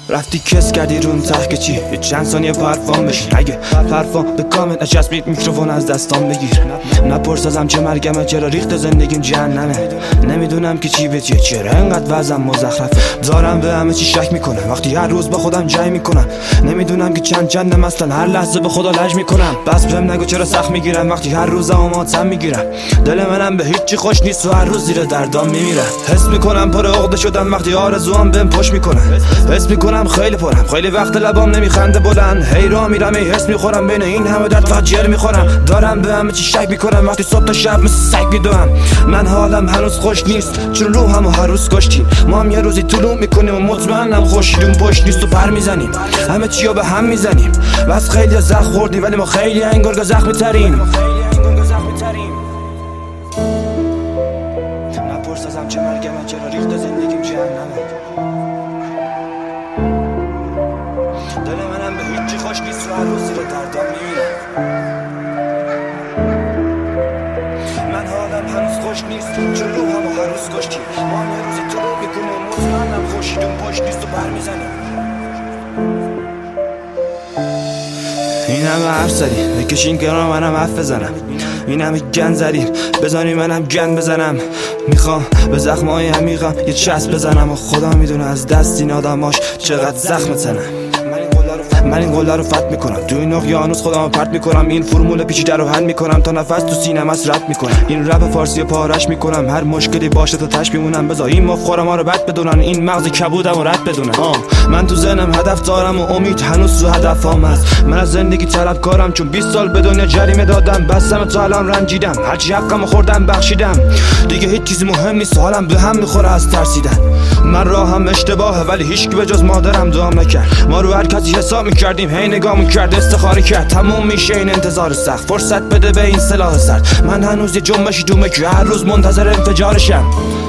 رفتی کس کردی رون ته که چی؟ یه چند ثانیه پرفام بشین. اگه پرفام به کامل نچسبید میکروفون از دستام بگیر. نپرس ازم چه مرگمه، چرا ریخت زندگیم جهنمه. نمیدونم که چی به چیه، چرا انقدر وضعم مزخرفه. دارم به همه چی شک میکنم وقتی هر روز با خودم جای میکنم. نمیدونم که چندم اصلا، هر لحظه به خدا لج میکنم. بس بهم نگو چرا سخت میگیرم وقتی هر روزم ماتم میگیرم. دل منم به هیچی خوش نیست و هر روز زیر دردام میمیرم. حس میکنم پر عقده شدم وقتی آرزوام بهم پشت میکنن. حس میکنم خیلی پرم، خیلی وقت لبام نمیخنده بلند. هی راه میرم ای حس میخورم بین این همه درد فقط جر میخورم. دارم به همه چی شک میکنم وقتی صبح تا شب مثل سگ میدوام. من حالم هنوز خوش نیست چون روحمو هر روز کشتیم. ما هم یه روزی طلوع میکنیم و مطمئنم خورشیدون پشت نیست و پر میزنیم. همه چیو به هم میزنیم. بس خیلی زخم خوردیم ولی ما خیلی انگار زخمی تریم. نپرس ازم چه مرگمه، چرا ریخت زندگیم جهنمه. دل منم به هیچی خوش نیست و هر روز زیر دردام میمیرم. من حالم هنوز خوش نیست چون روحمو هر روز کشتیم. ما هم یه روزی طلوع میکنیم و مطمئنم خورشیدون پشت نیست و بر میزنیم. این همه حرف زدیم بکشین کنار منم حرف بزنم. این همه گند زدیم بزنی منم گند بزنم. میخوام به زخمای عمیقم یه چسب بزنم و خدا میدونه از دست این آدماش چقدر زخم تنم. من این قله رو فتح میکنم، تو این اقیانوس خودمو پرت میکنم. این فرمول پیچیده رو حل میکنم تا نفس تو سینه‌م از رد میکنم. این رپ فارسی پارش میکنم، هر مشکلی باشه تا تاش میمونم. بذار این مفخورا رو بد بدونن، این مغز کبودم رو رد بدونن. من تو ذهنم هدف دارم و امید هنوز تو هدفام هست. من از زندگی طلبکارم چون 20 سال به دنیا جریمه دادم. بسم تا الان رنجیدم، هرچی حقمو خوردم بخشیدم. دیگه هیچ چیزی مهم نیست، حالم به هم میخوره از ترسیدن. من راهم اشتباهه ولی هیچکی به جز مادرم دعا نکرد. ما رو هر کسی حساب میکردیم، هی نگاه کرد استخاره کرد. تموم میشه این انتظار سخت، فرصت بده به این سلاح سرد. من هنوز یه جنبشی دومه که هر روز منتظر انفجارشم.